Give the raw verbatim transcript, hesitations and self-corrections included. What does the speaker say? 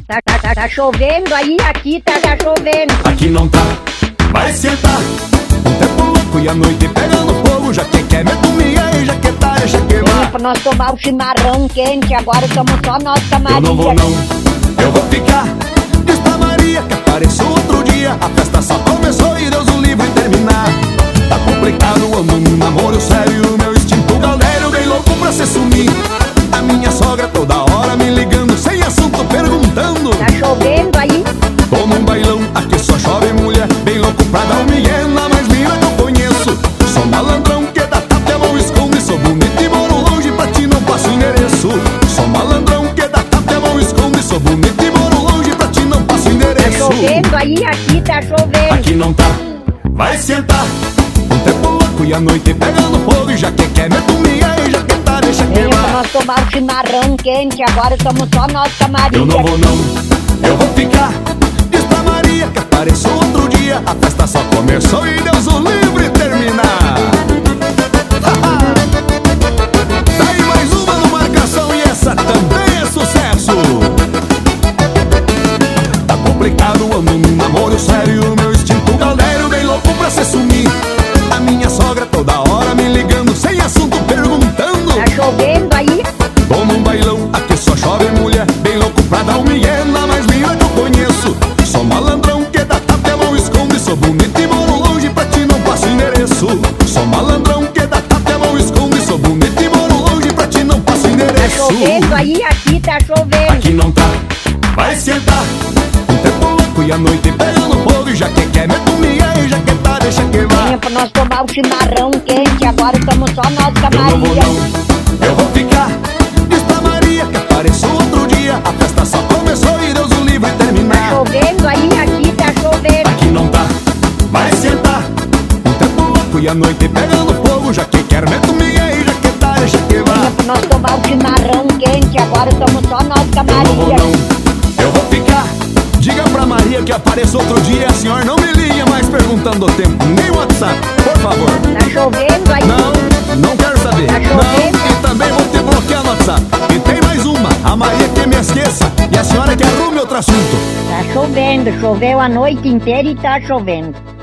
Tá, tá, tá, tá chovendo aí, aqui tá, tá chovendo. Aqui não tá, vai sentar. O tempo louco e a noite pegando fogo. Já que quer medo minha e já que tá, deixa queimar. Vem pra nós tomar o chimarrão quente, agora estamos só nós com a Maria. Eu não vou não, eu vou ficar. Diz pra Maria que apareceu outro dia. A festa só começou e Deus o livre terminar. Tá complicado, ando num namoro sério. Meu instinto galero bem louco pra se sumir. A minha sogra toda hora me ligando, sem assunto perguntando. Tá chovendo aí? Tô num bailão, aqui só chove mulher. Bem louco pra dar um migué na mais linda que eu conheço. Sou malandrão que dá tapa e a mão esconde. Sou bonito e moro longe, pra ti não passo endereço. Sou malandrão que dá tapa e a mão esconde. Sou bonito e moro longe, pra ti não passo endereço. Tá chovendo aí, aqui tá chovendo. Aqui não tá, vai sentar. Um tempo louco e a noite pegando fogo. E já que quer medo minha e já que tá, deixa Vem pra queimar. nós tomar o chimarrão quente, agora estamos só nós com a Maria. Eu não vou não, eu vou ficar. Diz pra Maria que apareceu outro dia. A festa só começou e Deus o livre terminar. Daí mais uma no Marcação e essa também é sucesso. Tá complicado, ando num namoro sério. Meu instinto galero bem louco pra se sumir. A minha sogra toda hora me ligando, sem assunto perguntando. Tá chovendo aí? Tô num bailão, aqui só chove mulher. Bem louco pra dar um migué na mais linda que eu conheço. Sou malandrão que dá tapa e a mão esconde. Sou bonito e moro longe, pra ti não passo endereço. Sou malandrão que dá tapa e a mão esconde. Sou bonito e moro longe, pra ti não passo Tá endereço. chovendo aí, aqui tá chovendo. Aqui não tá, vai sentar. Um tempo louco e a noite pegando fogo. E já que quer medo minha e já que tá, deixa queimar. Vem pra nós tomar o chimarrão quente, agora estamos só nós com a Eu não vou Maria. não, eu vou ficar. Diz pra Maria que apareceu outro dia. A festa só começou e Deus o livre Tá terminar. chovendo aí, aqui tá chovendo. Aqui não tá, vai sentar. Um tempo louco e a noite pegando fogo. Já que quer medo minha e já que tá, deixa queimar. Vem pra nós tomar o chimarrão quente, agora estamos só nós com a Eu não vou Maria. não, eu vou ficar. Diga pra Maria que apareça outro dia. A senhora não me liga mais perguntando o tempo, nem o WhatsApp, por favor. Tá chovendo aí? Não, não quero saber. Tá chovendo? Não, e também vou te bloquear no WhatsApp. E tem mais uma, a Maria que me esqueça. E a senhora que arrume outro assunto. Tá chovendo, choveu a noite inteira e tá chovendo.